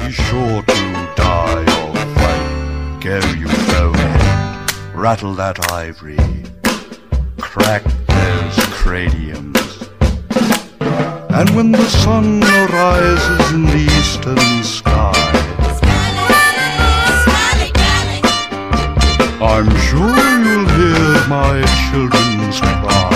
He's sure to die or fight. Care you go ahead, rattle that ivory, crack those craniums. And when the sun arises in the eastern sky, I'm sure you'll hear my children's cry.